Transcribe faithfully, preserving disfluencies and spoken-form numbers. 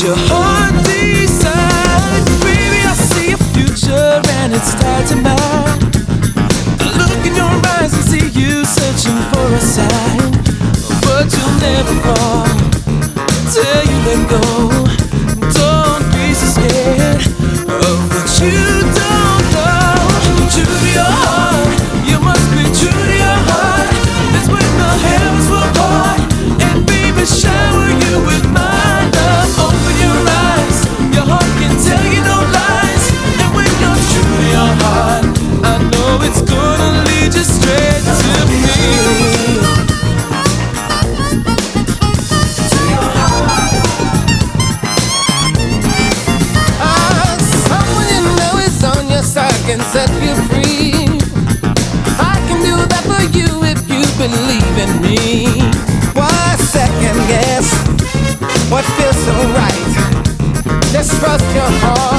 your heart decides. Baby, I see a future and it's tied to mine. I look in your eyes and see you searching for a sign, but you'll never fall till you let go. Don't be so scared of what you don't know. True to your heart, you must be true to your heart. That's when the heavens will part and baby shower you with my love. Open your eyes, your heart can tell you no lies. And when you're true to your heart, I know it's gonna lead you straight to me. Ah, someone you know is on your side can set you free. I can do that for you if you believe in me. Why second guess what feels so right? Just trust your heart.